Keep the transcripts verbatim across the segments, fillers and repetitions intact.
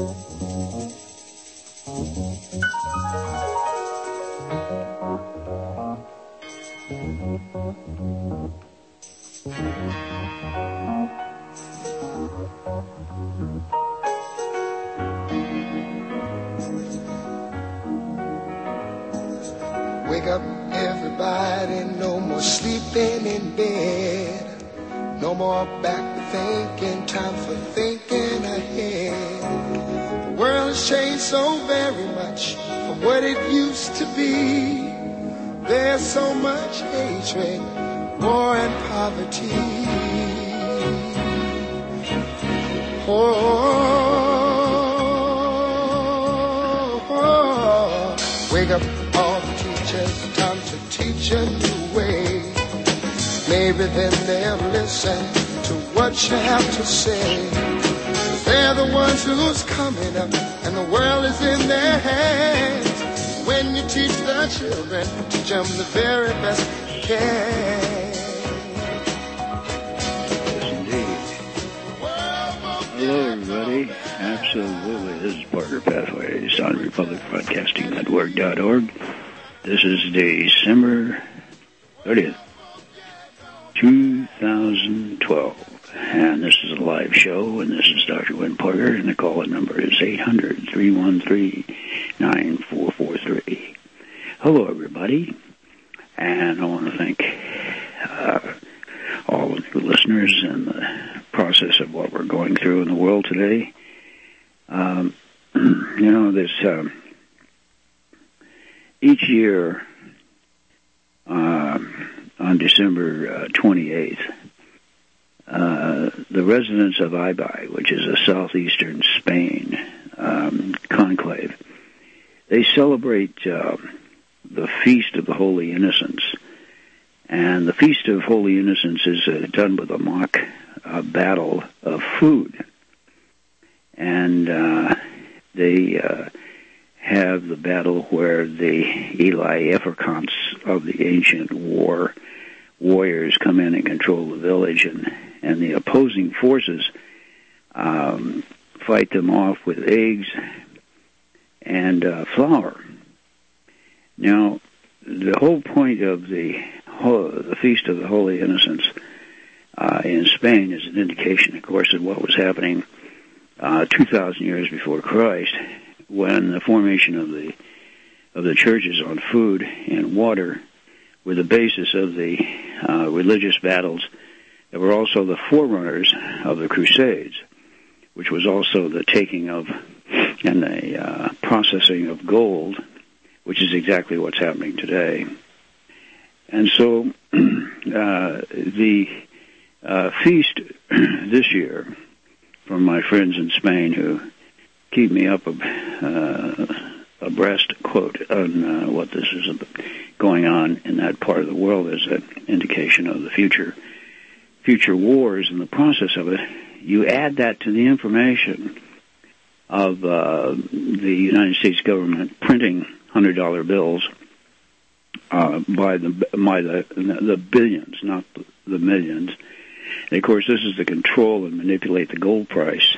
Wake up, everybody, no more sleeping in bed. No more back thinking, time for thinking ahead. The world has changed so very much from what it used to be. There's so much hatred, war and poverty. Oh, oh, oh. Wake up, all the teachers, time to teach a new way. Maybe then they'll listen to what you have to say. They're the ones who's coming up, and the world is in their hands. When you teach the children, teach them the very best you can. Yes, indeed. Hello, everybody. Absolutely. This is Parker Pathways on Republic Broadcasting Network dot org. This is December thirtieth. two thousand twelve, and this is a live show, and this is Doctor Wynn Parker, and the call-in number is eight hundred, three one three, nine four four three. Hello, everybody, and I want to thank uh, all of you listeners in the process of what we're going through in the world today. Um, you know, this um, each year, uh, on December uh, twenty-eighth, uh, the residents of Ibai, which is a southeastern Spain um, conclave, they celebrate uh, the Feast of the Holy Innocents. And the Feast of Holy Innocents is uh, done with a mock uh, battle of food. And uh, they uh, have the battle where the Eli Efferkamps of the ancient war warriors come in and control the village, and, and the opposing forces um, fight them off with eggs and uh, flour. Now, the whole point of the, the Feast of the Holy Innocents uh, in Spain is an indication, of course, of what was happening uh, two thousand years before Christ, when the formation of the of the churches on food and water were the basis of the uh, religious battles that were also the forerunners of the Crusades, which was also the taking of and the uh, processing of gold, which is exactly what's happening today. And so uh, the uh, feast this year, from my friends in Spain who keep me up uh, abreast, quote, on uh, what this is going on in that part of the world, is an indication of the future future wars and the process of it. You add that to the information of uh, the United States government printing one hundred dollar bills uh, by the by the the billions, not the millions. And of course, this is to control and manipulate the gold price.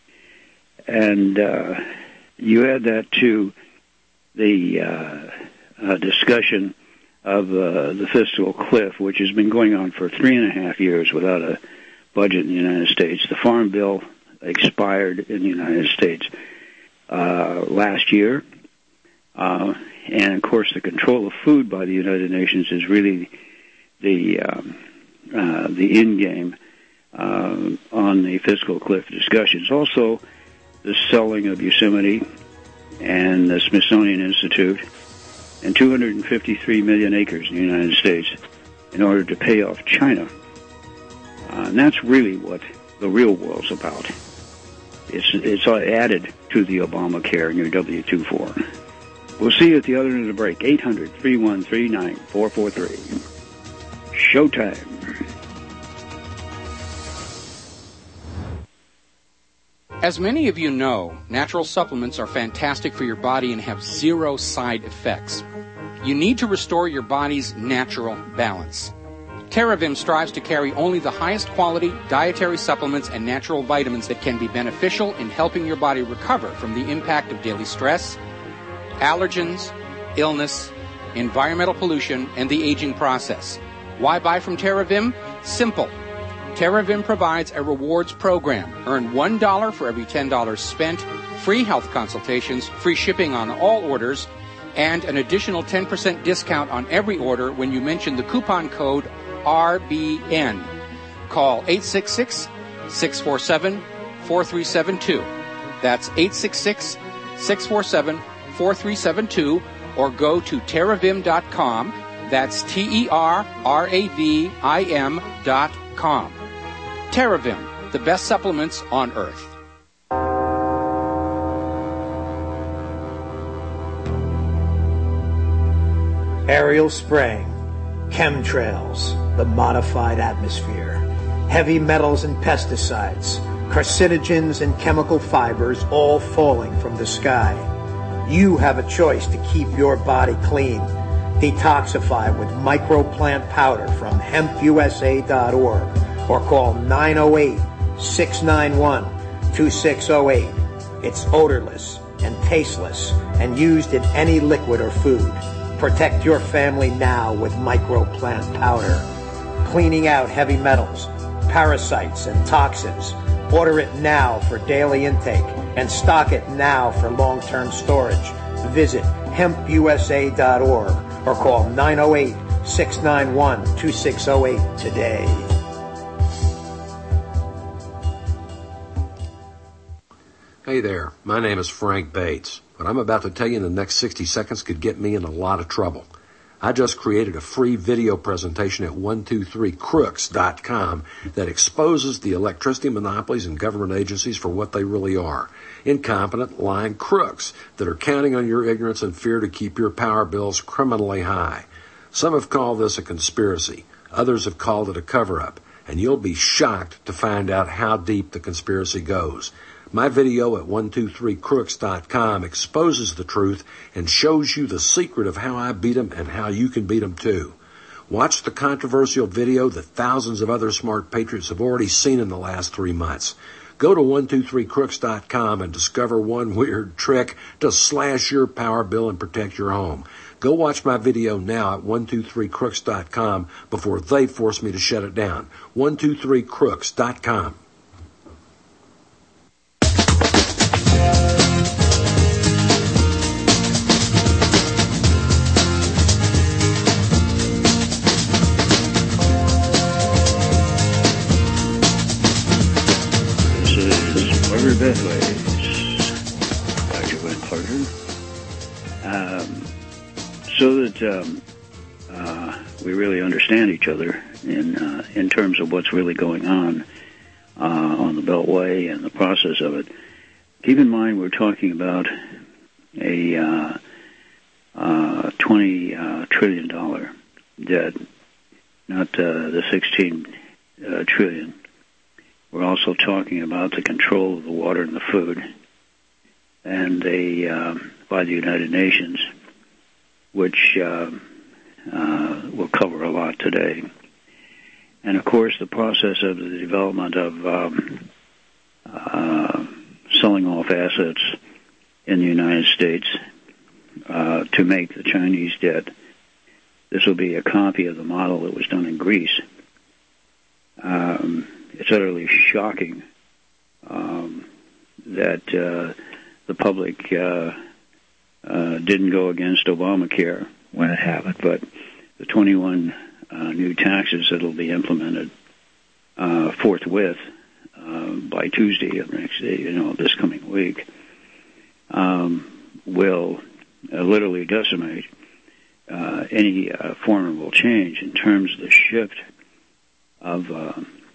And uh, you add that to the uh, uh, discussion of uh, the fiscal cliff, which has been going on for three and a half years without a budget in the United States. The Farm Bill expired in the United States uh, last year. Uh, and, of course, the control of food by the United Nations is really the um, uh, the end game uh, on the fiscal cliff discussions. Also, the selling of Yosemite and the Smithsonian Institute and two hundred fifty-three million acres in the United States in order to pay off China. Uh, and that's really what the real world's about. It's, it's added to the Obamacare in your W two form. We'll see you at the other end of the break. eight hundred, three one three, nine four four three. Showtime. As many of you know, natural supplements are fantastic for your body and have zero side effects. You need to restore your body's natural balance. TerraVim strives to carry only the highest quality dietary supplements and natural vitamins that can be beneficial in helping your body recover from the impact of daily stress, allergens, illness, environmental pollution, and the aging process. Why buy from TerraVim? Simple. TerraVim provides a rewards program. Earn one dollar for every ten dollars spent, free health consultations, free shipping on all orders, and an additional ten percent discount on every order when you mention the coupon code R B N. Call eight six six, six four seven, four three seven two. That's eight six six, six four seven, four three seven two, or go to terravim dot com. That's T E R R A V I M dot com. TerraVim, the best supplements on earth. Aerial spraying, chemtrails, the modified atmosphere, heavy metals and pesticides, carcinogens and chemical fibers all falling from the sky. You have a choice to keep your body clean. Detoxify with microplant powder from hemp U S A dot org or call nine oh eight, six nine one, two six oh eight. It's odorless and tasteless and used in any liquid or food. Protect your family now with microplant powder. Cleaning out heavy metals, parasites, and toxins. Order it now for daily intake and stock it now for long-term storage. Visit hemp U S A dot org or call nine oh eight, six nine one, two six oh eight today. Hey there, my name is Frank Bates. What I'm about to tell you in the next sixty seconds could get me in a lot of trouble. I just created a free video presentation at one two three crooks dot com that exposes the electricity monopolies and government agencies for what they really are. Incompetent, lying crooks that are counting on your ignorance and fear to keep your power bills criminally high. Some have called this a conspiracy. Others have called it a cover-up. And you'll be shocked to find out how deep the conspiracy goes. My video at one two three crooks dot com exposes the truth and shows you the secret of how I beat them and how you can beat them too. Watch the controversial video that thousands of other smart patriots have already seen in the last three months. Go to one two three crooks dot com and discover one weird trick to slash your power bill and protect your home. Go watch my video now at one two three crooks dot com before they force me to shut it down. one two three crooks dot com. Bedways, Doctor Glenn Parker. Um, so that um, uh, we really understand each other in uh, in terms of what's really going on uh, on the Beltway and the process of it. Keep in mind we're talking about a uh, uh, twenty uh, trillion dollar debt, not uh, the sixteen uh, trillion. We're also talking about the control of the water and the food, and they uh, by the United Nations, which uh, uh, will cover a lot today. And of course, the process of the development of um, uh, selling off assets in the United States uh, to make the Chinese debt. This will be a copy of the model that was done in Greece. Um, It's utterly shocking um, that uh, the public uh, uh, didn't go against Obamacare when it happened, but the twenty-one uh, new taxes that will be implemented uh, forthwith uh, by Tuesday of next day, you know, this coming week, um, will uh, literally decimate uh, any uh, formidable change in terms of the shift of uh,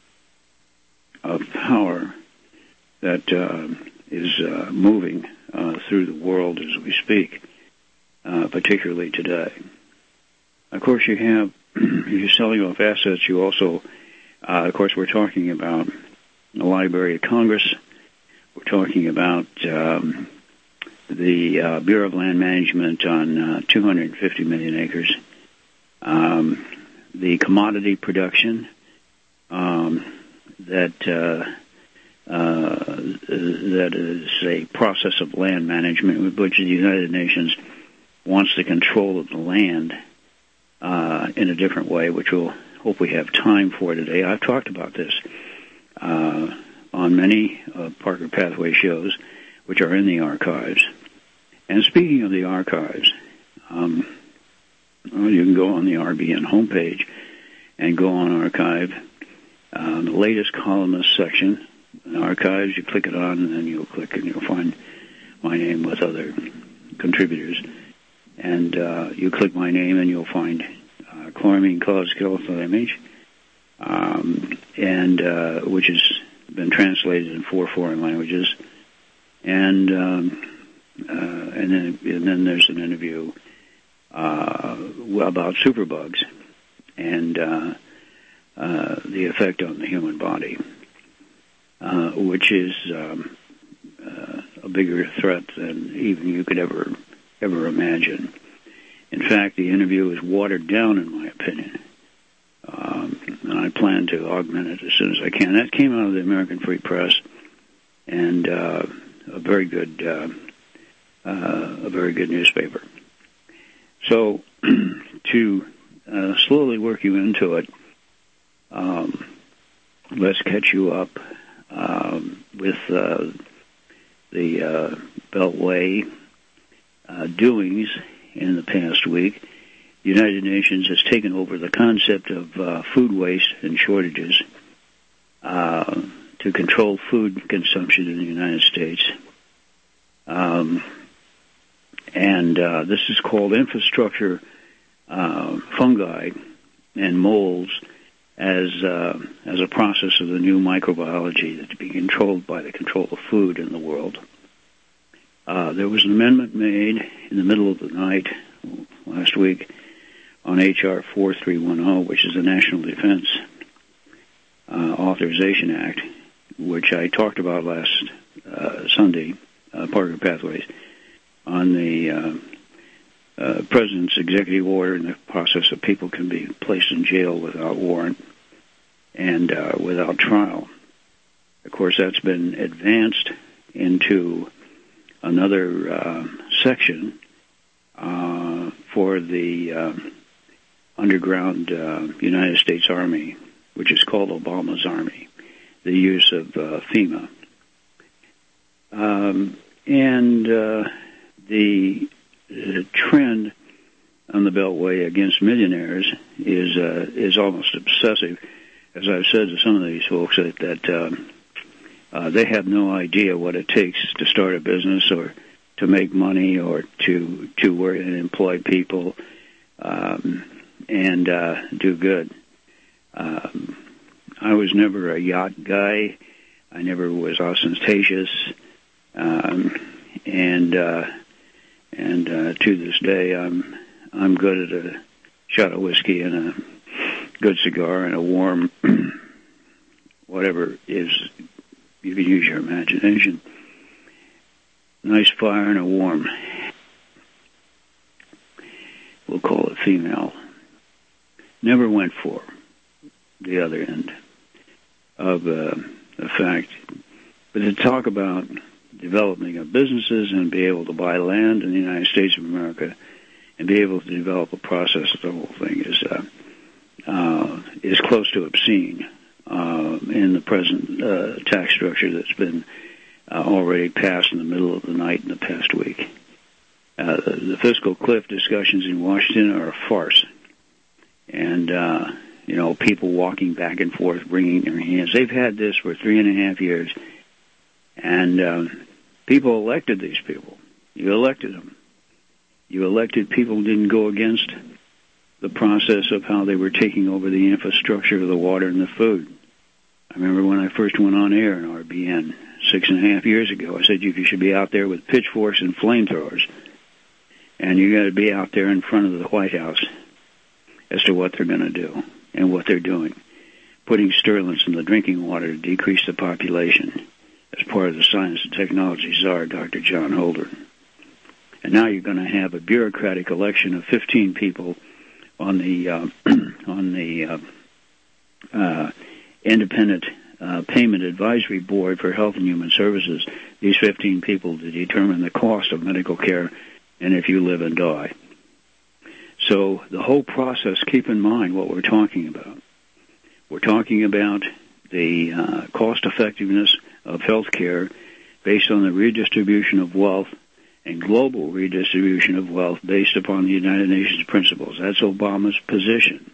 of power that uh, is uh, moving uh, through the world as we speak, uh, particularly today. Of course, you have, if you're selling off assets, you also, uh, of course, we're talking about the Library of Congress. We're talking about um, the uh, Bureau of Land Management on uh, two hundred fifty million acres. Um, the commodity production, um, that uh, uh, that is a process of land management, which the United Nations wants the control of the land uh, in a different way, which we'll hope we have time for today. I've talked about this uh, on many uh, Parker Pathway shows, which are in the archives. And speaking of the archives, um, well, you can go on the R B N homepage and go on archive, uh, the latest columnist section, archives. You click it on, and then you'll click and you'll find my name with other contributors. And uh, you click my name, and you'll find uh, chloramine cause skeletal image, um, and uh, which has been translated in four foreign languages, and um, uh, and then and then there's an interview uh, about superbugs and uh, uh, the effect on the human body, uh, which is um, uh, a bigger threat than even you could ever ever imagine. In fact, the interview is watered down, in my opinion, um, and I plan to augment it as soon as I can. That came out of the American Free Press, and uh, a very good, uh, uh, a very good newspaper. So, to uh, slowly work you into it, um, let's catch you up um, with uh, the uh, Beltway uh, doings in the past week. The United Nations has taken over the concept of uh, food waste and shortages uh, to control food consumption in the United States. Um, and uh, this is called infrastructure uh, fungi and molds as uh, as a process of the new microbiology that's being controlled by the control of food in the world. Uh, there was an amendment made in the middle of the night last week on H R forty-three ten, which is the National Defense uh, Authorization Act, which I talked about last uh, Sunday, uh, Parker Pathways, on the uh, uh, President's executive order and the process of people can be placed in jail without warrant and uh, without trial. Of course, that's been advanced into another uh, section uh, for the uh, underground uh, United States Army, which is called Obama's Army, the use of uh, FEMA. Um, and uh, the, the trend on the Beltway against millionaires is uh, is almost obsessive. As I've said to some of these folks, that, that um, uh, they have no idea what it takes to start a business or to make money or to to work and employ people um, and uh, do good. Um, I was never a yacht guy. I never was ostentatious, um, and uh, and uh, to this day, I'm I'm good at a shot of whiskey and a good cigar and a warm whatever is. You can use your imagination. Nice fire and a warm. We'll call it female. Never went for the other end of uh, the fact. But to talk about developing of businesses and be able to buy land in the United States of America and be able to develop a process of the whole thing is uh, uh, is close to obscene uh, in the present uh, tax structure that's been uh, already passed in the middle of the night in the past week. Uh, the, the fiscal cliff discussions in Washington are a farce. And, uh, you know, people walking back and forth, bringing their hands. They've had this for three and a half years. And um, people elected these people. You elected them. You elected people who didn't go against the process of how they were taking over the infrastructure of the water and the food. I remember when I first went on air in R B N six and a half years ago, I said you should be out there with pitchforks and flamethrowers. And you got to be out there in front of the White House as to what they're going to do and what they're doing. Putting sterlins in the drinking water to decrease the population as part of the science and technology czar, Doctor John Holdren. And now you're going to have a bureaucratic election of fifteen people on the uh, on the uh, uh, independent uh, payment advisory board for Health and Human Services. These fifteen people to determine the cost of medical care and if you live and die. So the whole process, keep in mind what we're talking about. We're talking about the uh, cost effectiveness of health care based on the redistribution of wealth and global redistribution of wealth based upon the United Nations principles. That's Obama's position.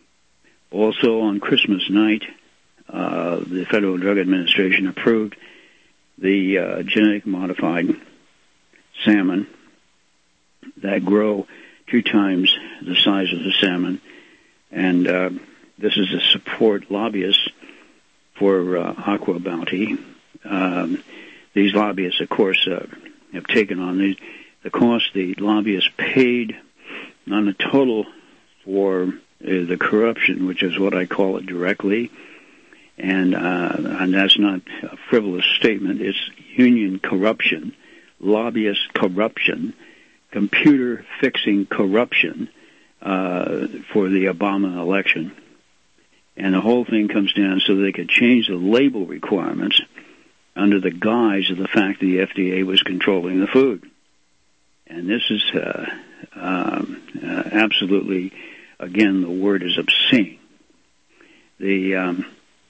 Also, on Christmas night, uh, the Federal Drug Administration approved the uh, genetic modified salmon that grow two times the size of the salmon. And uh, this is to support lobbyists for uh, Aqua Bounty. Um, these lobbyists, of course, uh, have taken on the, the cost the lobbyists paid on the total for uh, the corruption, which is what I call it directly. And, uh, and that's not a frivolous statement. It's union corruption, lobbyist corruption, computer fixing corruption uh, for the Obama election. And the whole thing comes down so they could change the label requirements under the guise of the fact that the F D A was controlling the food. And this is uh, um, uh, absolutely, again, the word is obscene. The um,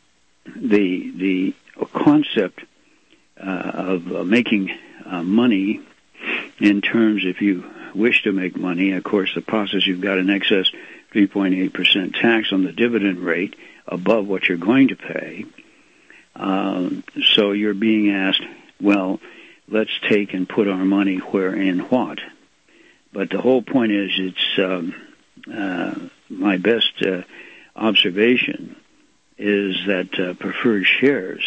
the the concept uh, of uh, making uh, money in terms, if you wish to make money, of course, the process, you've got an excess three point eight percent tax on the dividend rate above what you're going to pay. Um, so you're being asked, well, let's take and put our money where and what. But the whole point is, it's um, uh, my best uh, observation is that uh, preferred shares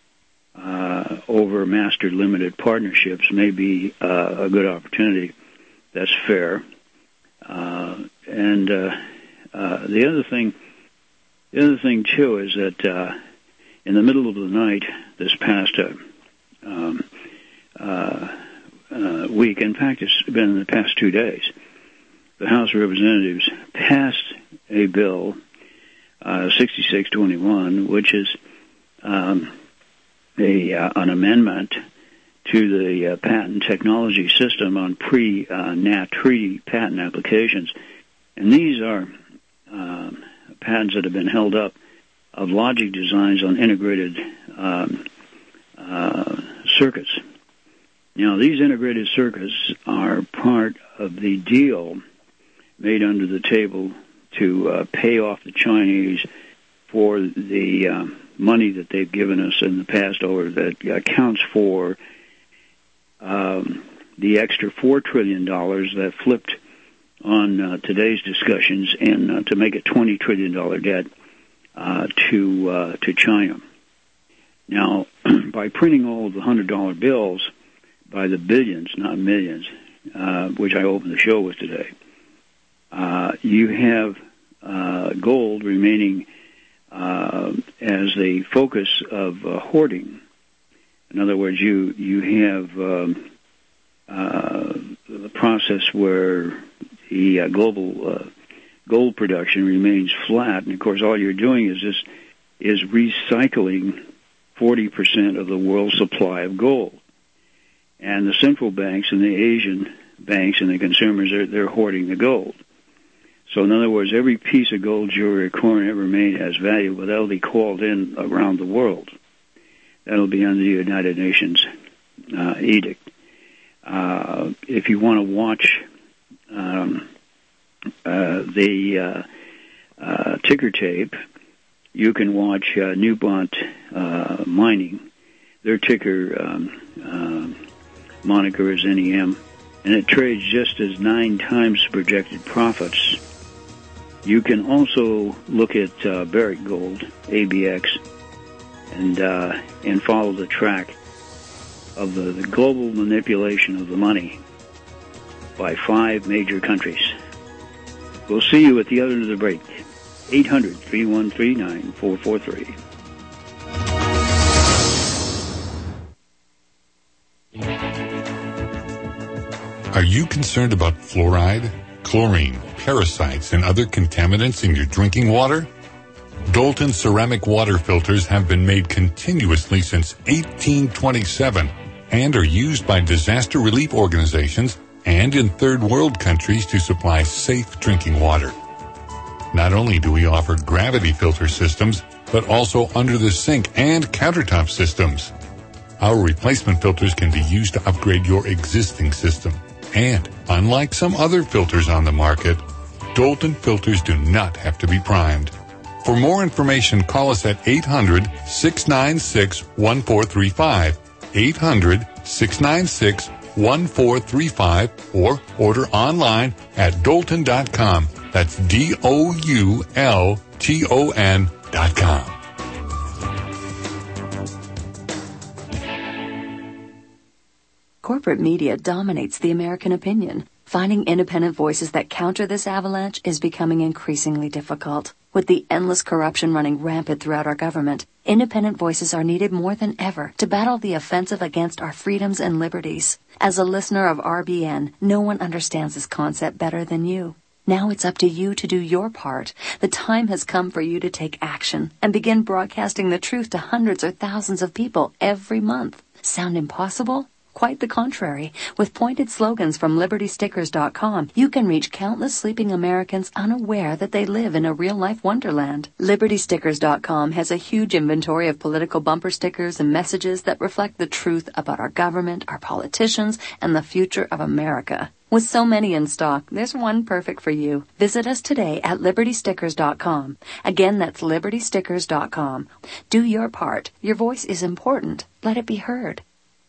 uh, over master limited partnerships may be uh, a good opportunity. That's fair. Uh, and uh, uh, the other thing, the other thing too, is that uh, in the middle of the night this past uh, um, uh, uh, week, in fact, it's been in the past two days, the House of Representatives passed a bill, uh, sixty-six twenty-one, which is um, a uh, an amendment to the uh, patent technology system on pre-N A T treaty patent applications. And these are um, patents that have been held up of logic designs on integrated um, uh, circuits. Now, these integrated circuits are part of the deal made under the table to uh, pay off the Chinese for the uh, money that they've given us in the past, or that accounts for um, the extra four trillion dollars that flipped on uh, today's discussions, and uh, to make a twenty trillion dollars debt uh, to uh, to China. Now, by printing all of the one hundred dollar bills by the billions, not millions, uh, which I opened the show with today, uh, you have uh, gold remaining uh, as the focus of uh, hoarding. In other words, you you have um, uh, the process where the uh, global uh, gold production remains flat, and of course, all you're doing is just is recycling forty percent of the world's supply of gold. And the central banks and the Asian banks and the consumers are they're hoarding the gold. So, in other words, every piece of gold jewelry or coin ever made has value, but that'll be called in around the world. That'll be under the United Nations uh, edict. Uh, if you want to watch um, uh, the uh, uh, ticker tape, you can watch uh, Newmont uh, Mining. Their ticker um, uh, moniker is N E M, and it trades just as nine times projected profits. You can also look at uh, Barrick Gold, A B X, and uh, and follow the track of the, the global manipulation of the money by five major countries. We'll see you at the other end of the break. eight hundred, three one three, nine four four three. Are you concerned about fluoride, chlorine, parasites and other contaminants in your drinking water? Dalton ceramic water filters have been made continuously since eighteen twenty-seven and are used by disaster relief organizations and in third world countries to supply safe drinking water. Not only do we offer gravity filter systems, but also under the sink and countertop systems. Our replacement filters can be used to upgrade your existing system. And unlike some other filters on the market, Dalton filters do not have to be primed. For more information, call us at eight hundred, six nine six, one four three five, eight hundred, six nine six, one four three five, or order online at Dalton dot com. That's D O U L T O N dot com. Corporate media dominates the American opinion. Finding independent voices that counter this avalanche is becoming increasingly difficult. With the endless corruption running rampant throughout our government, independent voices are needed more than ever to battle the offensive against our freedoms and liberties. As a listener of R B N, no one understands this concept better than you. Now it's up to you to do your part. The time has come for you to take action and begin broadcasting the truth to hundreds or thousands of people every month. Sound impossible? Quite the contrary. With pointed slogans from Liberty Stickers dot com, you can reach countless sleeping Americans unaware that they live in a real-life wonderland. Liberty Stickers dot com has a huge inventory of political bumper stickers and messages that reflect the truth about our government, our politicians, and the future of America. With so many in stock, there's one perfect for you. Visit us today at Liberty Stickers dot com. Again, that's Liberty Stickers dot com. Do your part. Your voice is important. Let it be heard.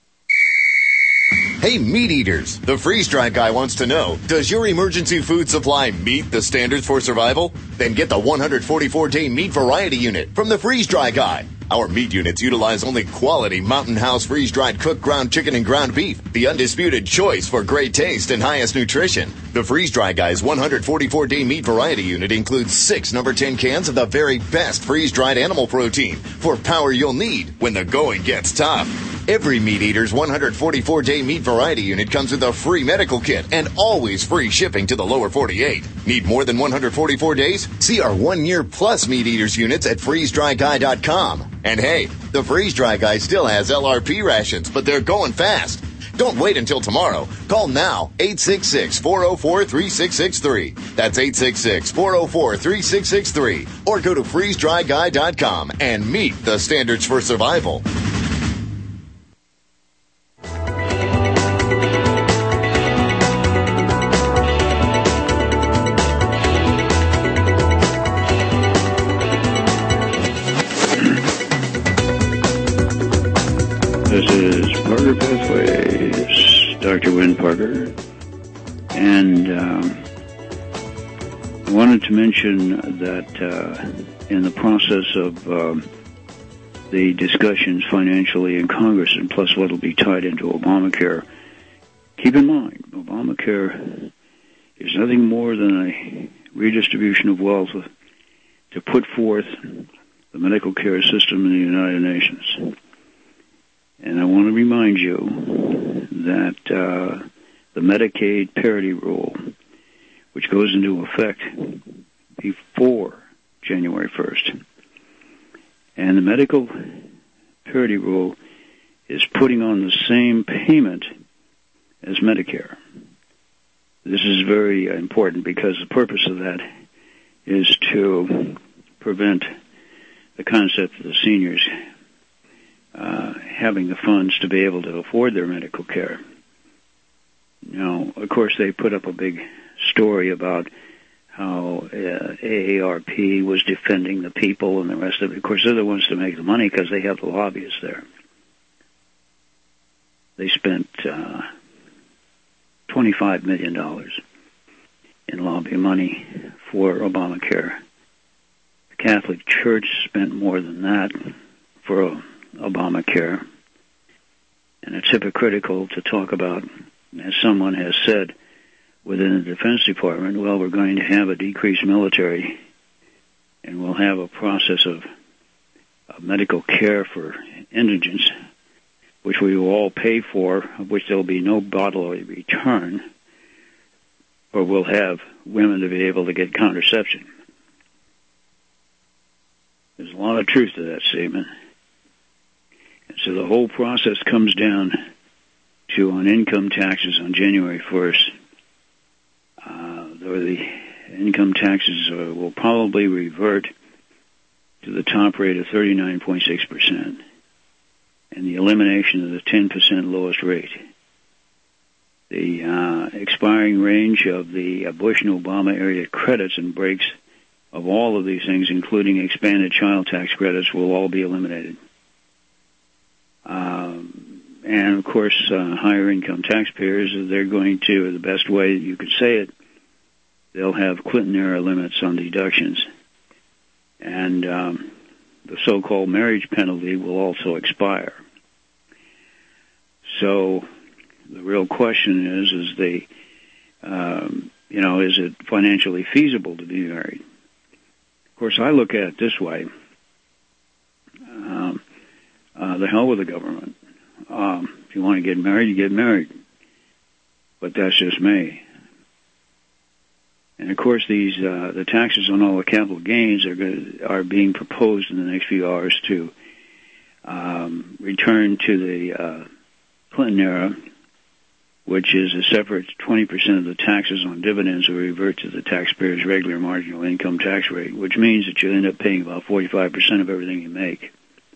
Hey, meat eaters, the freeze-dried guy wants to know, does your emergency food supply meet the standards for survival? Then get the one hundred forty-four day meat variety unit from the freeze-dry guy. Our meat units utilize only quality Mountain House freeze-dried cooked ground chicken and ground beef, the undisputed choice for great taste and highest nutrition. The freeze-dry guy's one hundred forty-four day meat variety unit includes six number ten cans of the very best freeze-dried animal protein for power you'll need when the going gets tough. Every Meat Eater's one hundred forty-four day meat variety unit comes with a free medical kit and always free shipping to the lower forty-eight. Need more than one hundred forty-four days? See our one-year plus Meat Eaters units at freeze dry guy dot com. And hey, the Freeze Dry Guy still has L R P rations, but they're going fast. Don't wait until tomorrow. Call now, eight six six, four oh four, three six six three. That's eight six six, four oh four, three six six three. Or go to freeze dry guy dot com and meet the standards for survival. This is Parker Pathways, Doctor Wynn Parker, and um, I wanted to mention that uh, in the process of um, the discussions financially in Congress, and plus what will be tied into Obamacare, keep in mind, Obamacare is nothing more than a redistribution of wealth to put forth the medical care system in the United Nations. And I want to remind you that uh, the Medicaid parity rule, which goes into effect before January first, and the medical parity rule is putting on the same payment as Medicare. This is very important because the purpose of that is to prevent the concept of the seniors Uh, having the funds to be able to afford their medical care. Now, of course, they put up a big story about how uh, A A R P was defending the people and the rest of it. Of course, they're the ones to make the money because they have the lobbyists there. They spent uh, twenty-five million dollars in lobby money for Obamacare. The Catholic Church spent more than that for Obamacare, and it's hypocritical to talk about, as someone has said within the Defense Department, well, we're going to have a decreased military and we'll have a process of, of medical care for indigents, which we will all pay for, of which there will be no bodily return. or will have women to be able to get contraception. There's a lot of truth to that statement. And so the whole process comes down to on income taxes on January first. Uh, the income taxes uh, will probably revert to the top rate of thirty-nine point six percent and the elimination of the ten percent lowest rate. The uh, expiring range of the uh, Bush and Obama area credits and breaks of all of these things, including expanded child tax credits, will all be eliminated. Um, and, of course, uh, higher income taxpayers, they're going to, the best way you could say it, they'll have Clinton-era limits on deductions. And um, the so-called marriage penalty will also expire. So the real question is, is the, um, you know, is it financially feasible to be married? Of course, I look at it this way. Um, uh, the hell with the government. Um, if you want to get married, you get married. But that's just me. And of course, these uh, the taxes on all the capital gains are going are being proposed in the next few hours to um, return to the uh, Clinton era, which is a separate twenty percent of the taxes on dividends will revert to the taxpayer's regular marginal income tax rate, which means that you end up paying about forty-five percent of everything you make.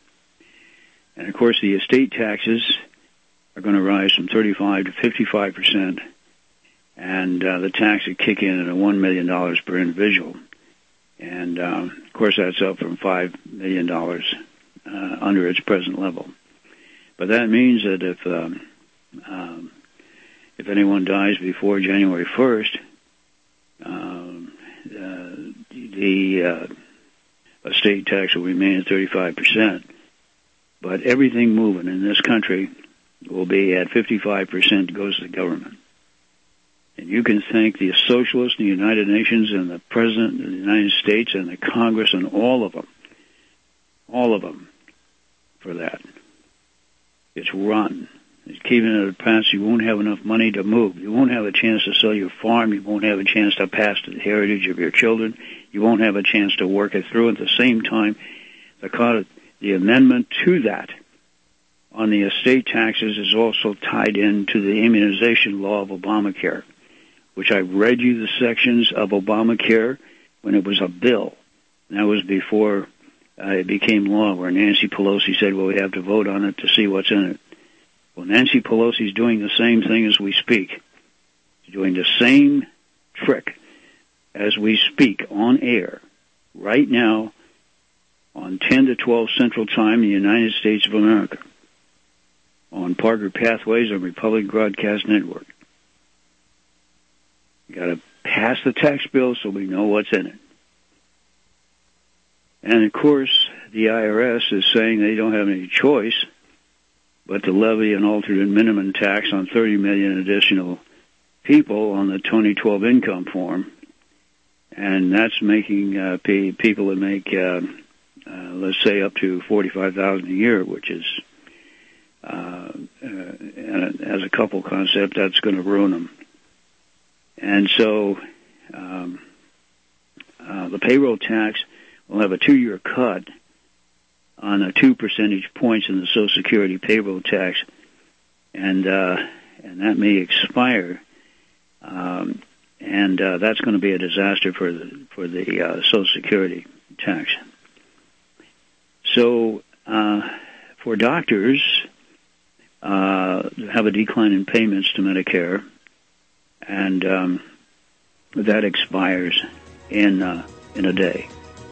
And of course, the estate taxes are going to rise from thirty-five to fifty-five percent. And uh, the tax would kick in at one million dollars per individual. And, um, of course, that's up from five million dollars uh, under its present level. But that means that if um, um, if anyone dies before January first, um, uh, the uh, estate tax will remain at thirty-five percent. But everything moving in this country will be at fifty-five percent goes to the government. And you can thank the socialists, the United Nations, and the President of the United States, and the Congress, and all of them, all of them, for that. It's rotten. It's keeping it at the past. You won't have enough money to move. You won't have a chance to sell your farm. You won't have a chance to pass the heritage of your children. You won't have a chance to work it through. At the same time, the, the amendment to that on the estate taxes is also tied into the immunization law of Obamacare, which I read you the sections of Obamacare when it was a bill. And that was before uh, it became law, where Nancy Pelosi said, well, we have to vote on it to see what's in it. Well, Nancy Pelosi's doing the same thing as we speak. She's doing the same trick as we speak on air right now on ten to twelve Central Time in the United States of America on Parker Pathways and Republic Broadcast Network. You got to pass the tax bill so we know what's in it. And of course, the I R S is saying they don't have any choice but to levy an alternate minimum tax on thirty million additional people on the twenty twelve income form. And that's making uh, p- people that make, uh, uh, let's say, up to forty-five thousand dollars a year, which is, uh, uh, and as a couple concept, that's going to ruin them. And so um, uh, the payroll tax will have a two-year cut on a two percentage points in the Social Security payroll tax, and uh, and that may expire, um, and uh, that's going to be a disaster for the for the uh, Social Security tax. So uh, for doctors, uh, have a decline in payments to Medicare. And um, that expires in uh, in a day.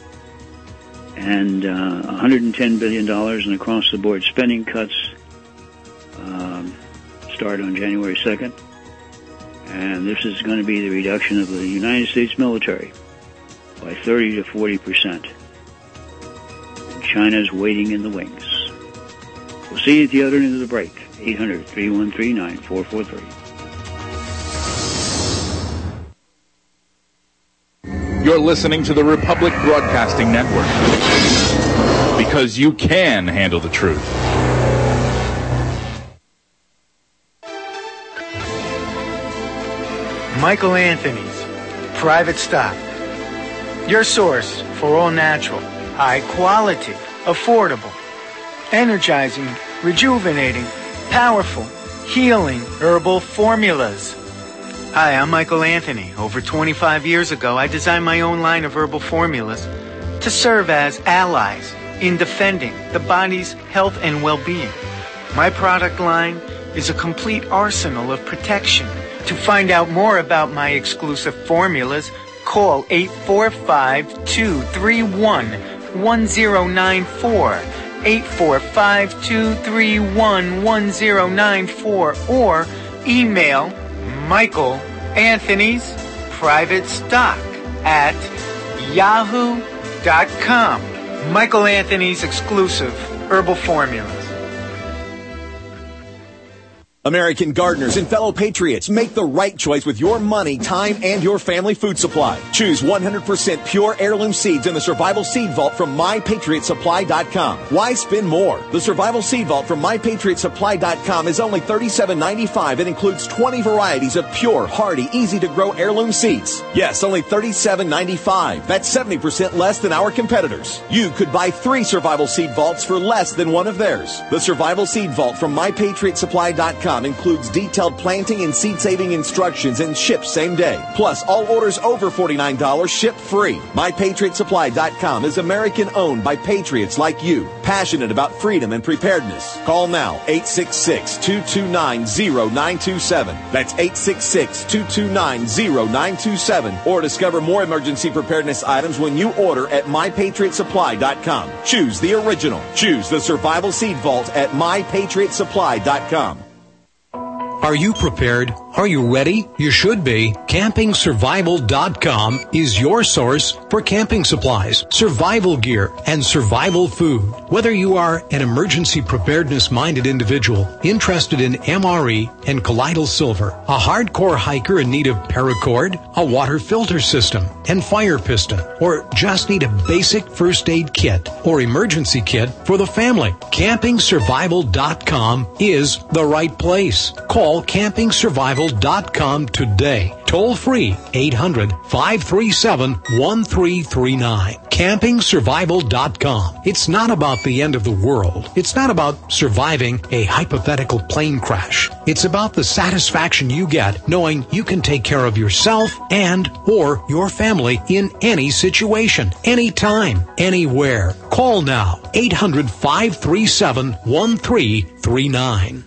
And uh, one hundred ten billion dollars in across-the-board spending cuts um, start on January second. And this is going to be the reduction of the United States military by thirty to forty percent. And China's waiting in the wings. We'll see you at the other end of the break. eight hundred, three one three, nine four four three. You're listening to the Republic Broadcasting Network, because you can handle the truth. Michael Anthony's Private Stock. Your source for all natural, high quality, affordable, energizing, rejuvenating, powerful, healing herbal formulas. Hi, I'm Michael Anthony. Over twenty-five years ago, I designed my own line of herbal formulas to serve as allies in defending the body's health and well-being. My product line is a complete arsenal of protection. To find out more about my exclusive formulas, call eight four five, two three one, one zero nine four, eight four five, two three one, one zero nine four, or email Michael Anthony's Private Stock at yahoo dot com. Michael Anthony's exclusive herbal formulas. American gardeners and fellow patriots, make the right choice with your money, time, and your family food supply. Choose one hundred percent pure heirloom seeds in the Survival Seed Vault from my patriot supply dot com. Why spend more? The Survival Seed Vault from my patriot supply dot com is only thirty-seven ninety-five and includes twenty varieties of pure, hardy, easy-to-grow heirloom seeds. Yes, only thirty-seven ninety-five. That's seventy percent less than our competitors. You could buy three Survival Seed Vaults for less than one of theirs. The Survival Seed Vault from my patriot supply dot com includes detailed planting and seed-saving instructions and ships same day. Plus, all orders over forty-nine dollars ship free. my patriot supply dot com is American-owned by patriots like you, passionate about freedom and preparedness. Call now, eight six six, two two nine, zero nine two seven. That's eight six six, two two nine, zero nine two seven. Or discover more emergency preparedness items when you order at my patriot supply dot com. Choose the original. Choose the Survival Seed Vault at my patriot supply dot com. Are you prepared? Are you ready? You should be. camping survival dot com is your source for camping supplies, survival gear, and survival food. Whether you are an emergency preparedness-minded individual interested in M R E and colloidal silver, a hardcore hiker in need of paracord, a water filter system, and fire piston, or just need a basic first aid kit or emergency kit for the family, camping survival dot com is the right place. Call camping survival dot com today. Toll free, eight hundred, five three seven, one three three nine. camping survival dot com. It's not about the end of the world. It's not about surviving a hypothetical plane crash. It's about the satisfaction you get knowing you can take care of yourself and or your family in any situation, anytime, anywhere. Call now, eight hundred, five three seven, one three three nine.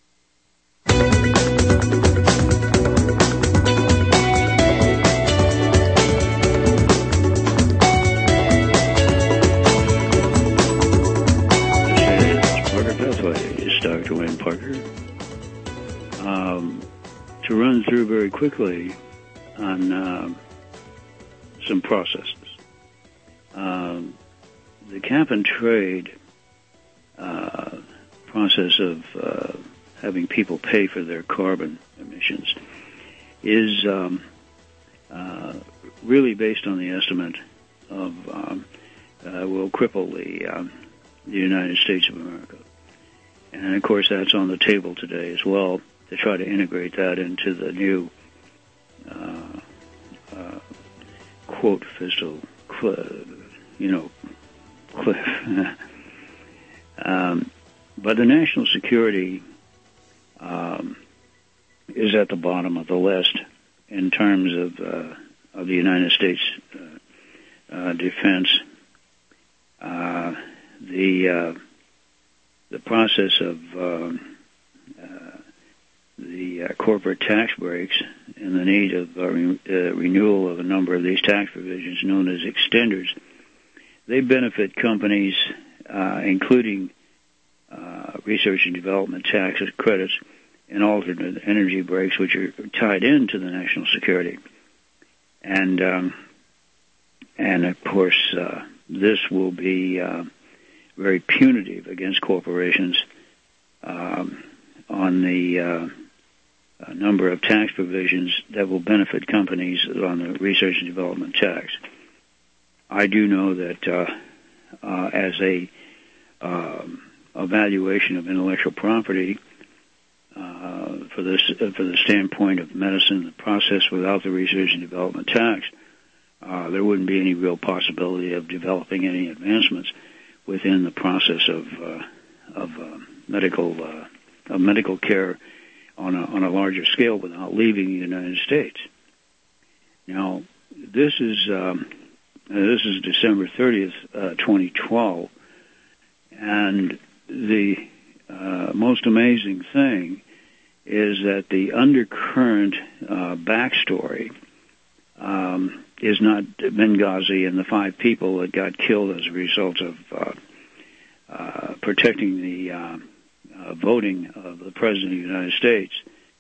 Parker. Um, to run through very quickly on uh, some processes. Um, the cap and trade uh, process of uh, having people pay for their carbon emissions is um, uh, really based on the estimate of um, uh, will cripple the, um, the United States of America. And, of course, that's on the table today as well, to try to integrate that into the new, uh, uh, quote, fiscal, you know, cliff. um, but the national security um, is at the bottom of the list in terms of, uh, of the United States uh, uh, defense. Uh, the... Uh, The process of um, uh, the uh, corporate tax breaks and the need of uh, re- uh, renewal of a number of these tax provisions known as extenders, they benefit companies, uh, including uh, research and development tax credits and alternate energy breaks, which are tied into the national security. And, um, and of course, uh, this will be... Uh, very punitive against corporations um, on the uh, number of tax provisions that will benefit companies on the research and development tax. I do know that uh, uh, as a um, evaluation of intellectual property uh, for this uh, for the standpoint of medicine, the process without the research and development tax, uh, there wouldn't be any real possibility of developing any advancements within the process of uh, of uh, medical uh, of medical care on a on a larger scale without leaving the United States. Now, this is um, this is December thirtieth, uh, twenty twelve, and the uh, most amazing thing is that the undercurrent uh, backstory um, is not Benghazi and the five people that got killed as a result of uh, uh, protecting the uh, uh, voting of the President of the United States.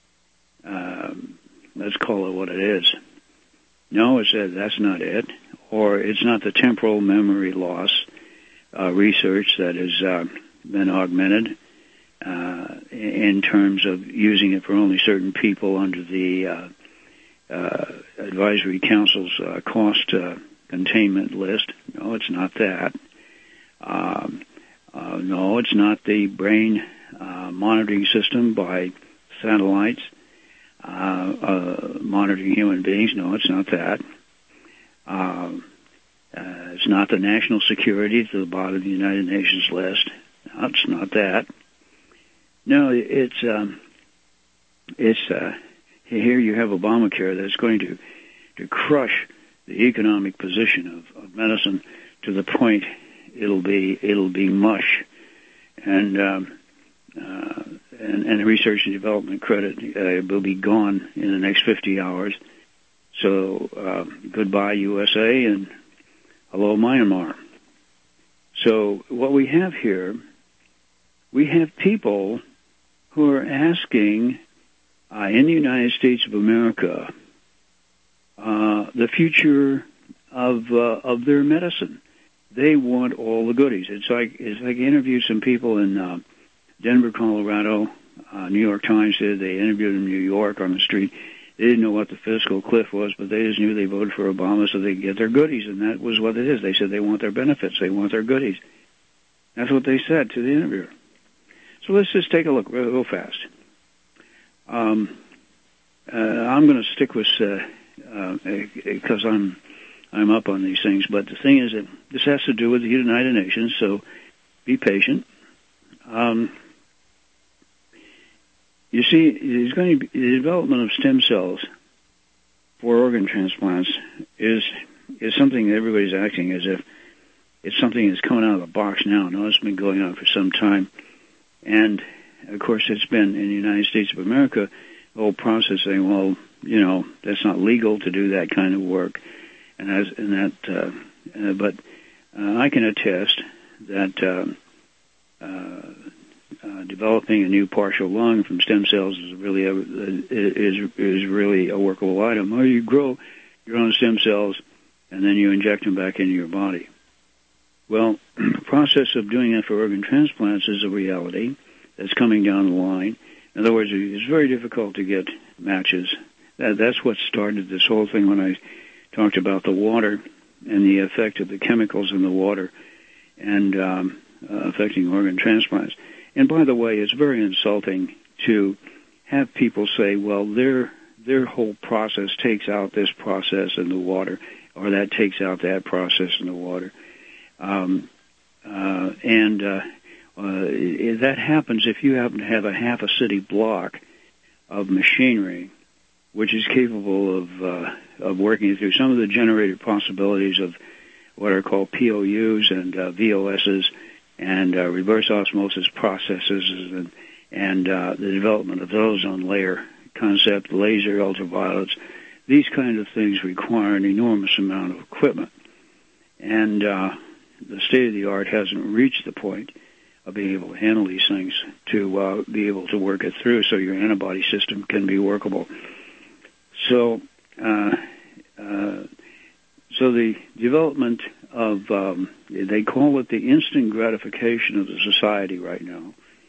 Um, let's call it what it is. No, it said that's not it, or it's not the temporal memory loss uh, research that has uh, been augmented uh, in terms of using it for only certain people under the uh, uh, Advisory Council's uh, cost uh, containment list. No, it's not that. Um, uh, no, it's not the brain uh, monitoring system by satellites. Uh, uh, monitoring human beings. No, it's not that. Um, uh, it's not the national security to the bottom of the United Nations list. No, it's not that. No, it's um, it's uh, here you have Obamacare that's going to to crush the economic position of, of medicine to the point it'll be it'll be mush, and. Um, uh, And, and the research and development credit uh, will be gone in the next fifty hours. So uh, goodbye U S A and hello Myanmar. So what we have here, we have people who are asking uh, in the United States of America uh, the future of uh, of their medicine. They want all the goodies. It's like it's like I interviewed some people in. Uh, Denver, Colorado, uh, New York Times did. They interviewed in New York on the street. They didn't know what the fiscal cliff was, but they just knew they voted for Obama so they could get their goodies, and that was what it is. They said they want their benefits. They want their goodies. That's what they said to the interviewer. So let's just take a look real, real fast. Um, uh, I'm going to stick with, because uh, uh, I'm I'm up on these things, but the thing is that this has to do with the United Nations, so be patient. Um, You see, there's going to be the development of stem cells for organ transplants is is something that everybody's acting as if it's something that's coming out of the box now. No, it's been going on for some time, and of course, it's been in the United States of America. The whole process saying, well, you know, that's not legal to do that kind of work, and as and that, uh, uh, but uh, I can attest that. Uh, uh, Uh, developing a new partial lung from stem cells is really a, is is really a workable item. Or you grow your own stem cells and then you inject them back into your body. Well, the process of doing that for organ transplants is a reality that's coming down the line. In other words, it's very difficult to get matches. That, that's what started this whole thing when I talked about the water and the effect of the chemicals in the water and um, uh, affecting organ transplants. And by the way, it's very insulting to have people say, well, their their whole process takes out this process in the water, or that takes out that process in the water. Um, uh, and uh, uh, that happens if you happen to have a half a city block of machinery which is capable of uh, of working through some of the generated possibilities of what are called P O Us and uh, V O Ss, and uh, reverse osmosis processes, and, and uh, the development of the ozone layer concept, laser, ultraviolets. These kind of things require an enormous amount of equipment. And uh, the state-of-the-art hasn't reached the point of being able to handle these things to uh, be able to work it through so your antibody system can be workable. So, uh, uh, so the development of, um, they call it the instant gratification of the society right now.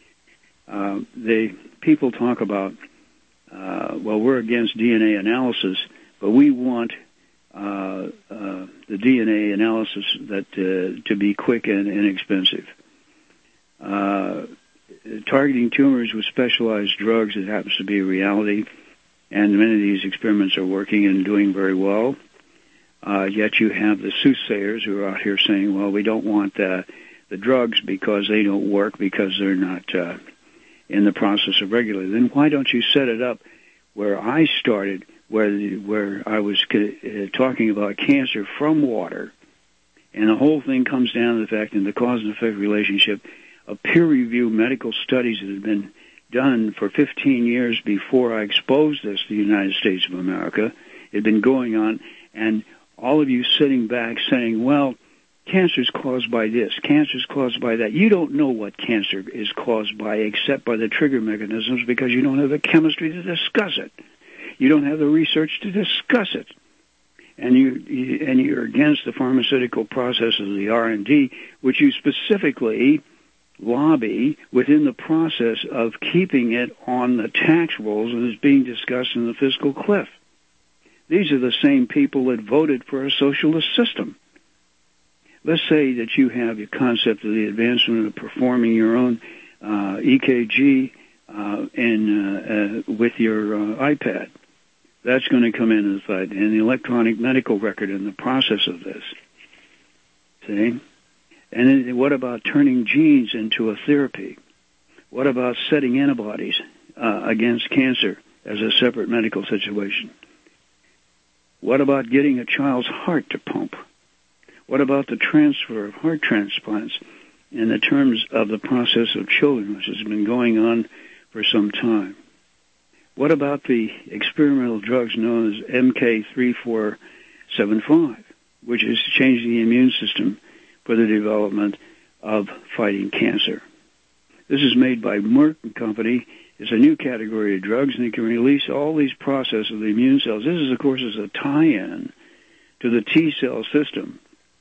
Uh, they, people talk about, uh, well, we're against D N A analysis, but we want uh, uh, the D N A analysis that uh, to be quick and inexpensive. Uh, targeting tumors with specialized drugs, it happens to be a reality, and many of these experiments are working and doing very well. Uh, yet you have the soothsayers who are out here saying, well, we don't want uh, the drugs because they don't work, because they're not uh, in the process of regulating. Then why don't you set it up where I started, where where I was uh, talking about cancer from water, and the whole thing comes down to the fact in the cause and effect relationship of peer-reviewed medical studies that have been done for fifteen years before I exposed this to the United States of America. It had been going on, and all of you sitting back saying, well, cancer is caused by this, cancer is caused by that. You don't know what cancer is caused by except by the trigger mechanisms, because you don't have the chemistry to discuss it. You don't have the research to discuss it. And, you, you, and you're against the pharmaceutical process of the R and D, which you specifically lobby within the process of keeping it on the tax rolls and is being discussed in the fiscal cliff. These are the same people that voted for a socialist system. Let's say that you have your concept of the advancement of performing your own uh, E K G uh, in, uh, uh, with your uh, iPad. That's going to come into the fight, and the electronic medical record in the process of this. See? And then what about turning genes into a therapy? What about setting antibodies uh, against cancer as a separate medical situation? What about getting a child's heart to pump? What about the transfer of heart transplants in the terms of the process of children, which has been going on for some time? What about the experimental drugs known as M K three four seven five, which is to change the immune system for the development of fighting cancer? This is made by Merck and Company. It's a new category of drugs, and it can release all these processes of the immune cells. This is, of course, is a tie-in to the T cell system,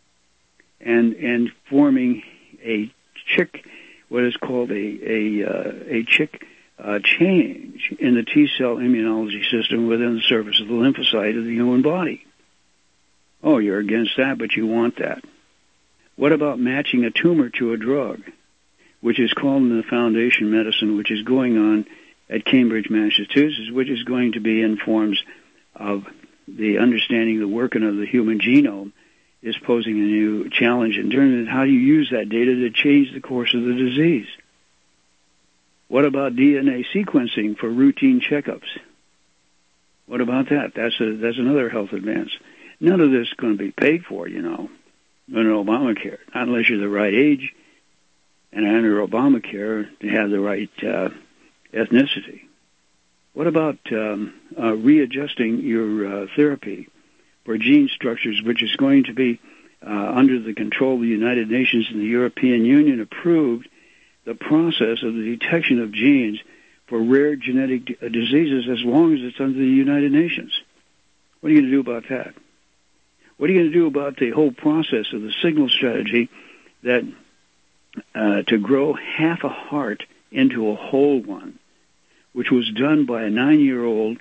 and and forming a chick, what is called a a uh, a chick uh, change in the T cell immunology system within the surface of the lymphocyte of the human body. Oh, you're against that, but you want that. What about matching a tumor to a drug, which is called in the Foundation Medicine, which is going on at Cambridge, Massachusetts, which is going to be in forms of the understanding the working of the human genome, is posing a new challenge in terms of how you use that data to change the course of the disease. What about D N A sequencing for routine checkups? What about that? That's a, that's another health advance. None of this is going to be paid for, you know, under Obamacare, not unless you're the right age and under Obamacare to have the right uh, ethnicity. What about um, uh, readjusting your uh, therapy for gene structures, which is going to be uh, under the control of the United Nations and the European Union approved the process of the detection of genes for rare genetic d- diseases as long as it's under the United Nations? What are you going to do about that? What are you going to do about the whole process of the signal strategy that uh, to grow half a heart into a whole one, which was done by a nine-year-old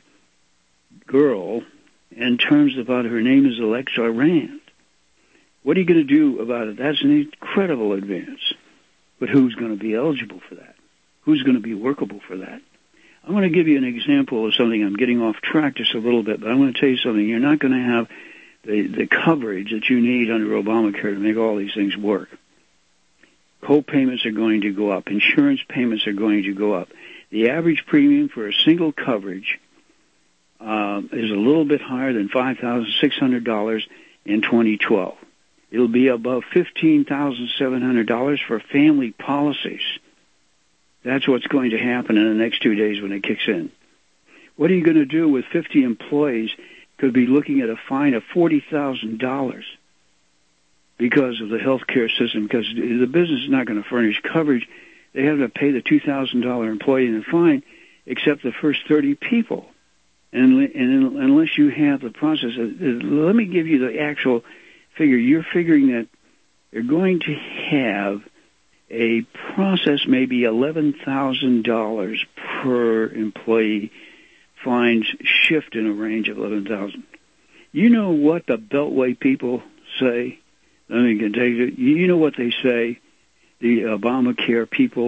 girl in terms about her name is Alexa Rand? What are you going to do about it? That's an incredible advance. But who's going to be eligible for that? Who's going to be workable for that? I'm going to give you an example of something. I'm getting off track just a little bit, but I'm going to tell you something. You're not going to have the, the coverage that you need under Obamacare to make all these things work. Co-payments are going to go up. Insurance payments are going to go up. The average premium for a single coverage uh, is a little bit higher than five thousand six hundred dollars in twenty twelve. It'll be above fifteen thousand seven hundred dollars for family policies. That's what's going to happen in the next two days when it kicks in. What are you going to do with fifty employees could be looking at a fine of forty thousand dollars because of the health care system? Because the business is not going to furnish coverage. They have to pay the two thousand dollars employee in the fine except the first thirty people. And, and unless you have the process, let me give you the actual figure. You're figuring that you're going to have a process maybe eleven thousand dollars per employee fines shift in a range of eleven thousand dollars. You know what the Beltway people say? Let me take it. You know what they say, the Obamacare people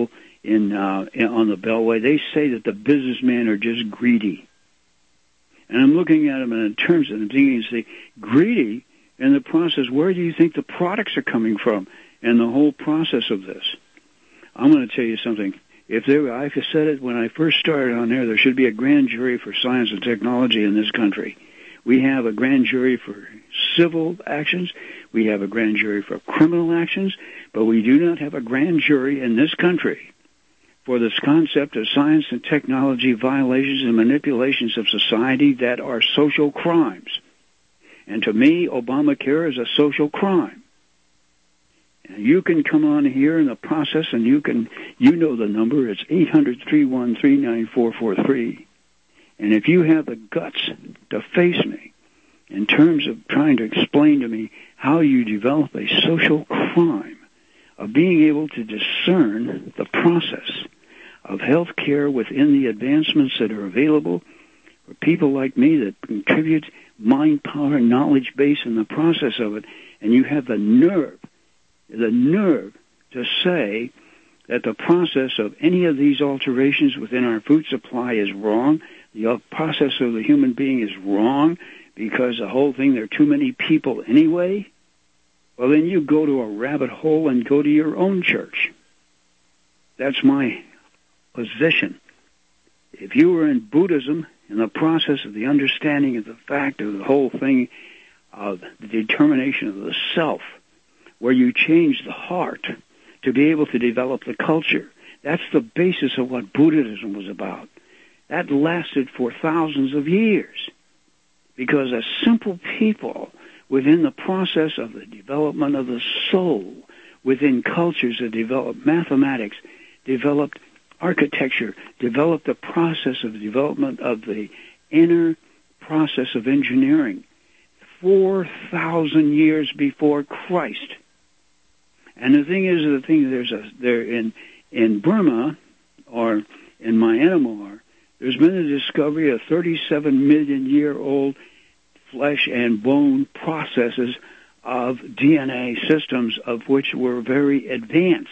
in, uh, in on the Beltway. They say that the businessmen are just greedy. And I'm looking at them in terms of, I'm thinking, say, greedy in the process. Where do you think the products are coming from and the whole process of this? I'm going to tell you something. If there, I said it when I first started on there, there should be a grand jury for science and technology in this country. We have a grand jury for civil actions. We have a grand jury for criminal actions. But we do not have a grand jury in this country for this concept of science and technology violations and manipulations of society that are social crimes. And to me, Obamacare is a social crime. And you can come on here in the process, and you can, you know the number. It's eight hundred, three one three, nine four four three. And if you have the guts to face me in terms of trying to explain to me how you develop a social crime of being able to discern the process of health care within the advancements that are available for people like me that contribute mind power and knowledge base in the process of it, and you have the nerve, the nerve to say that the process of any of these alterations within our food supply is wrong, the process of the human being is wrong, because the whole thing, there are too many people anyway, well, then you go to a rabbit hole and go to your own church. That's my position. If you were in Buddhism, in the process of the understanding of the fact of the whole thing, of the determination of the self, where you change the heart to be able to develop the culture, that's the basis of what Buddhism was about. That lasted for thousands of years, because a simple people within the process of the development of the soul, within cultures that developed mathematics, developed architecture, developed the process of development of the inner process of engineering, four thousand years before Christ. And the thing is, the thing there's a there in in Burma or in Myanmar, there's been a discovery of thirty-seven million year old flesh and bone processes of D N A systems, of which were very advanced.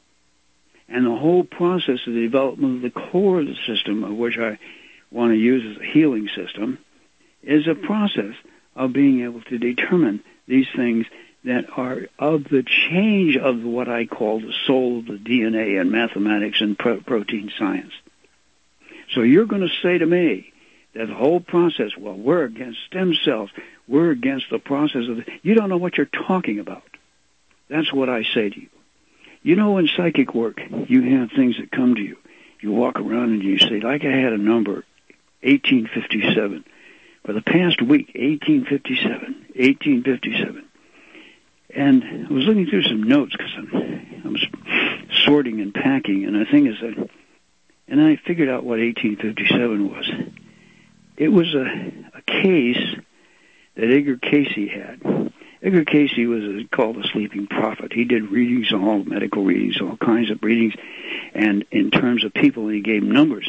And the whole process of the development of the core of the system, of which I want to use as a healing system, is a process of being able to determine these things that are of the change of what I call the soul of the D N A and mathematics and pro- protein science. So you're going to say to me that the whole process, well, we're against stem cells, we're against the process of the, you don't know what you're talking about. That's what I say to you. You know, in psychic work, you have things that come to you. You walk around and you say, like I had a number, eighteen fifty-seven. For the past week, eighteen fifty-seven, eighteen fifty-seven. And I was looking through some notes because I'm, I was sorting and packing, and the thing is that, and I figured out what eighteen fifty-seven was. It was a, a case that Edgar Cayce had. Edgar Cayce was called the sleeping prophet. He did readings, all medical readings, all kinds of readings, and in terms of people, he gave numbers.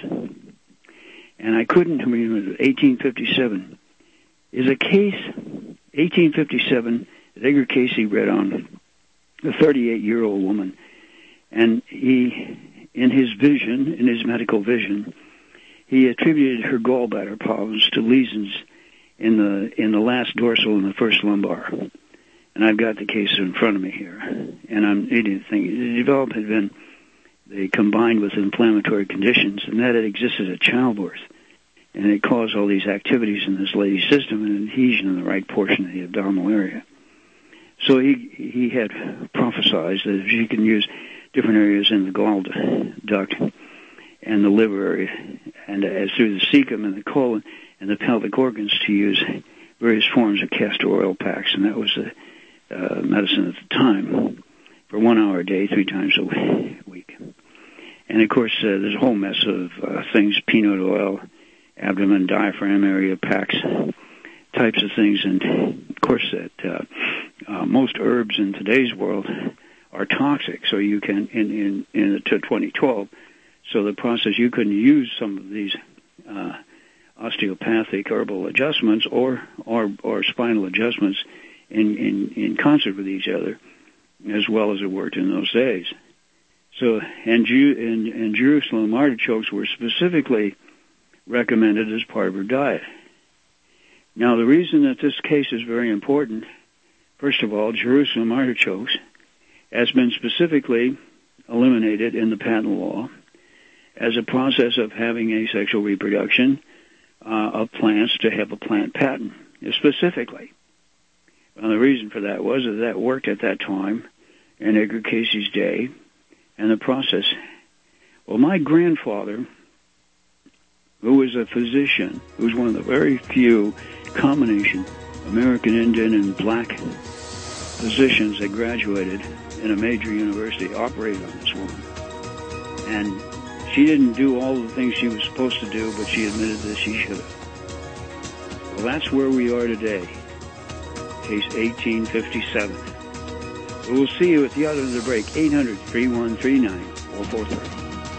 And I couldn't remember. eighteen fifty-seven is a case, eighteen fifty-seven, that Edgar Cayce read on a thirty-eight-year-old woman. And he, in his vision, in his medical vision, he attributed her gallbladder problems to lesions in the in the last dorsal and the first lumbar. And I've got the case in front of me here. And I'm needing to think. The development had been they combined with inflammatory conditions, and that it existed at childbirth. And it caused all these activities in this lady's system and an adhesion in the right portion of the abdominal area. So he he had prophesied that if she can use different areas in the gall duct and the liver area, and as through the cecum and the colon and the pelvic organs, to use various forms of castor oil packs, and that was the uh, medicine at the time, for one hour a day, three times a week. And of course, uh, there's a whole mess of uh, things: peanut oil, abdomen, diaphragm area packs, types of things, and of course that uh, uh, most herbs in today's world are toxic. So you can, in in, in to twenty twelve. So the process, you couldn't use some of these uh, osteopathic herbal adjustments or, or, or spinal adjustments in, in, in concert with each other, as well as it worked in those days. So, and, Jew, and, and Jerusalem artichokes were specifically recommended as part of her diet. Now, the reason that this case is very important, first of all, Jerusalem artichokes has been specifically eliminated in the patent law as a process of having asexual reproduction uh, of plants to have a plant patent, specifically. And the reason for that was that that worked at that time in Edgar Casey's day, and the process. Well, my grandfather, who was a physician, who was one of the very few combination American Indian and black physicians that graduated in a major university, operated on this woman. And she didn't do all the things she was supposed to do, but she admitted that she should have. Well, that's where we are today. Case eighteen fifty-seven. We'll see you at the other end of the break. eight hundred, three one three, nine four four three.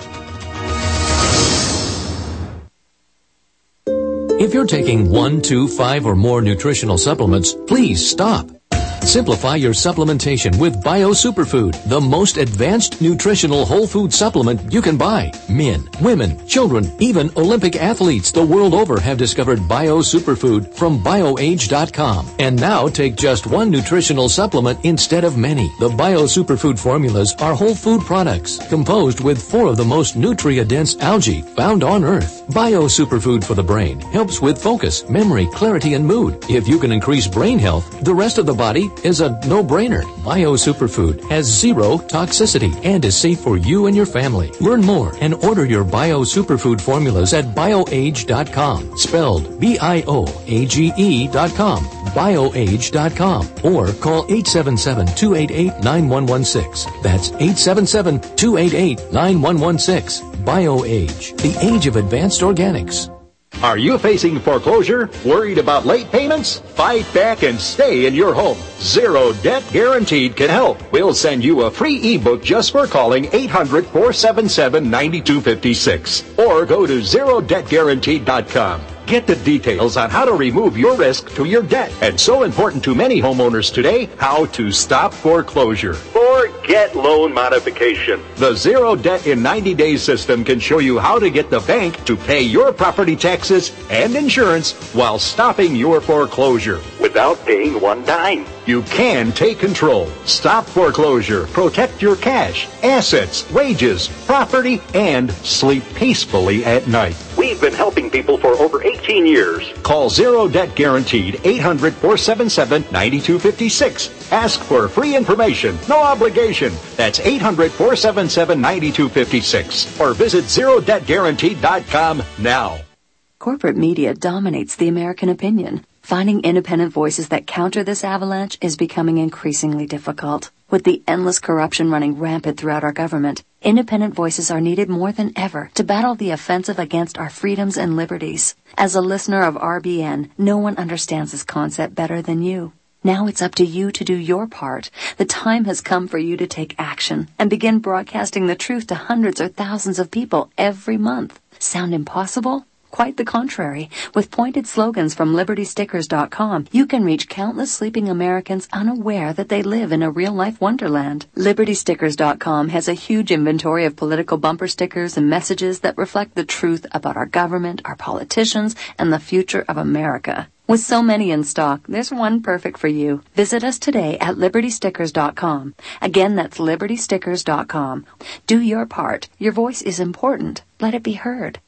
If you're taking one, two, five, or more nutritional supplements, please stop. Simplify your supplementation with Bio Superfood, the most advanced nutritional whole food supplement you can buy. Men, women, children, even Olympic athletes the world over have discovered Bio Superfood from BioAge dot com. And now take just one nutritional supplement instead of many. The Bio Superfood formulas are whole food products composed with four of the most nutria-dense algae found on Earth. Bio Superfood for the brain helps with focus, memory, clarity, and mood. If you can increase brain health, the rest of the body is a no-brainer. Bio Superfood has zero toxicity and is safe for you and your family. Learn more and order your Bio Superfood formulas at BioAge dot com, spelled B I O A G E dot com, BioAge dot com, or call eight seven seven, two eight eight, nine one one six. That's eight seven seven, two eight eight, nine one one six. BioAge, the age of advanced organics. Are you facing foreclosure? Worried about late payments? Fight back and stay in your home. Zero Debt Guaranteed can help. We'll send you a free ebook just for calling eight hundred, four seven seven, nine two five six. Or go to zero debt guaranteed dot com. Get the details on how to remove your risk to your debt. And so important to many homeowners today, how to stop foreclosure. Forget loan modification. The Zero Debt in ninety days system can show you how to get the bank to pay your property taxes and insurance while stopping your foreclosure without paying one dime. You can take control, stop foreclosure, protect your cash, assets, wages, property, and sleep peacefully at night. We've been helping people for over eighteen years. Call Zero Debt Guaranteed, eight hundred, four seven seven, nine two five six. Ask for free information, no obligation. That's eight hundred, four seven seven, nine two five six. Or visit zero debt guaranteed dot com now. Corporate media dominates the American opinion. Finding independent voices that counter this avalanche is becoming increasingly difficult. With the endless corruption running rampant throughout our government, independent voices are needed more than ever to battle the offensive against our freedoms and liberties. As a listener of R B N, no one understands this concept better than you. Now it's up to you to do your part. The time has come for you to take action and begin broadcasting the truth to hundreds or thousands of people every month. Sound impossible? Quite the contrary. With pointed slogans from Liberty Stickers dot com, you can reach countless sleeping Americans unaware that they live in a real-life wonderland. Liberty Stickers dot com has a huge inventory of political bumper stickers and messages that reflect the truth about our government, our politicians, and the future of America. With so many in stock, there's one perfect for you. Visit us today at Liberty Stickers dot com. Again, that's Liberty Stickers dot com. Do your part. Your voice is important. Let it be heard.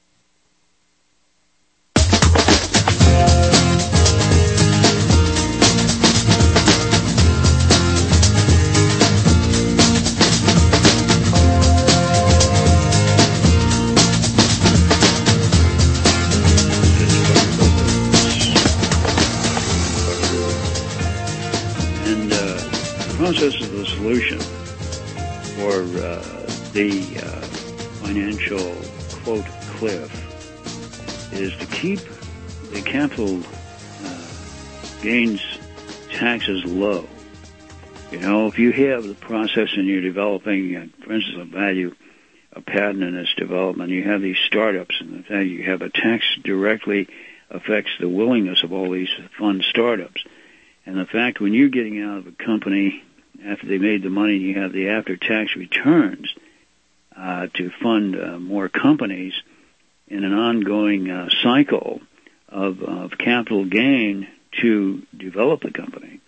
Process of the solution for uh, the uh, financial quote cliff is to keep the capital uh, gains taxes low. You know, if you have the process and you're developing, uh, for instance, a value, a patent in its development, you have these startups, and the fact you have a tax directly affects the willingness of all these fund startups. And the fact when you're getting out of a company after they made the money and you have the after-tax returns, uh, to fund uh, more companies in an ongoing uh, cycle of, of capital gain to develop the company.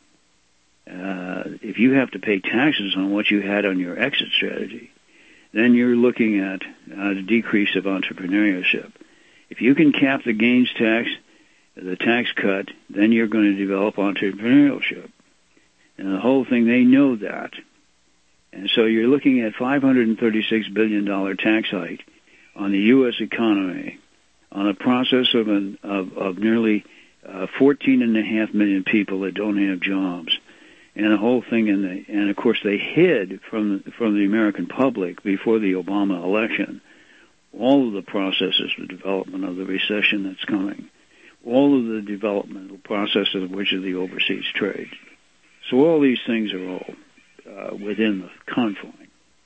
Uh, if you have to pay taxes on what you had on your exit strategy, then you're looking at uh, the decrease of entrepreneurship. If you can cap the gains tax, the tax cut, then you're going to develop entrepreneurship. And the whole thing, they know that. And so you're looking at five hundred thirty-six billion dollars tax hike on the U S economy, on a process of, an, of, of nearly uh, fourteen and a half million people that don't have jobs. And the whole thing, in the, and of course they hid from, from the American public before the Obama election all of the processes of development of the recession that's coming, all of the developmental processes of which are the overseas trade. So all these things are all uh, within the confine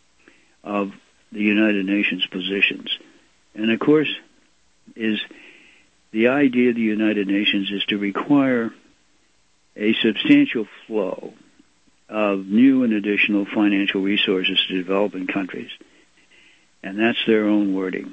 of the United Nations positions. And of course, is the idea of the United Nations is to require a substantial flow of new and additional financial resources to developing countries. And that's their own wording.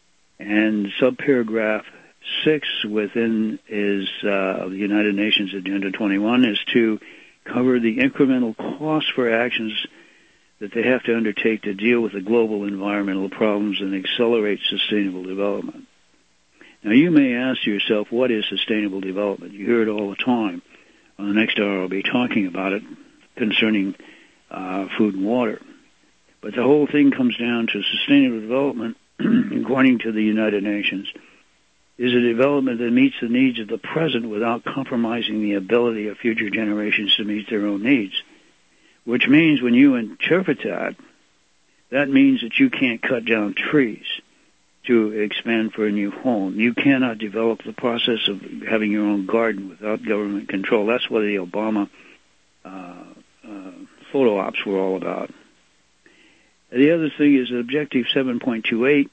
And subparagraph six within is uh, the United Nations Agenda twenty-one is to cover the incremental costs for actions that they have to undertake to deal with the global environmental problems and accelerate sustainable development. Now, you may ask yourself, what is sustainable development? You hear it all the time. On the next hour, I'll be talking about it concerning uh, food and water. But the whole thing comes down to sustainable development, according to the United Nations, is a development that meets the needs of the present without compromising the ability of future generations to meet their own needs. Which means when you interpret that, that means that you can't cut down trees to expand for a new home. You cannot develop the process of having your own garden without government control. That's what the Obama uh, uh, photo ops were all about. The other thing is Objective seven point two eight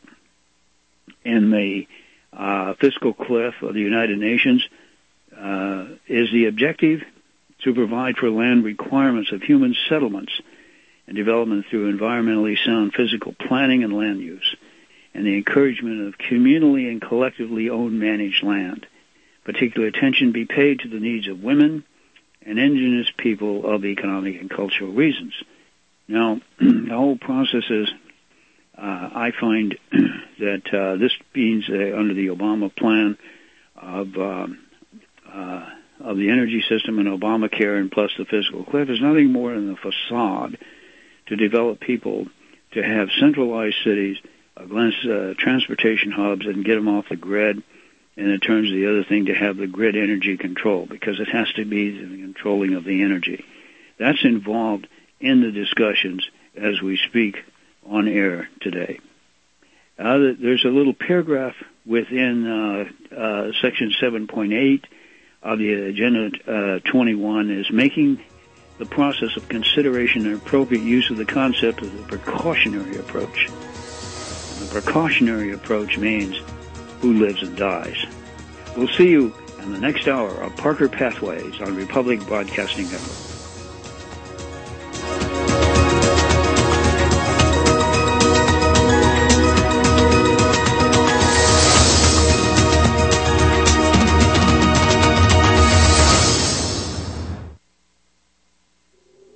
in the uh, fiscal cliff of the United Nations uh, is the objective to provide for land requirements of human settlements and development through environmentally sound physical planning and land use, and the encouragement of communally and collectively owned managed land. Particular attention be paid to the needs of women and indigenous people of economic and cultural reasons. Now, the whole process is, uh, I find that uh, this means uh, under the Obama plan of um, uh, of the energy system and Obamacare and plus the fiscal cliff is nothing more than a facade to develop people to have centralized cities, against uh, transportation hubs, and get them off the grid. And it turns the other thing to have the grid energy control, because it has to be the controlling of the energy. That's involved in the discussions as we speak on air today. Uh, there's a little paragraph within uh, uh, Section seven point eight of the Agenda uh, twenty-one is making the process of consideration and appropriate use of the concept of the precautionary approach. And the precautionary approach means who lives and dies. We'll see you in the next hour of Parker Pathways on Republic Broadcasting Network.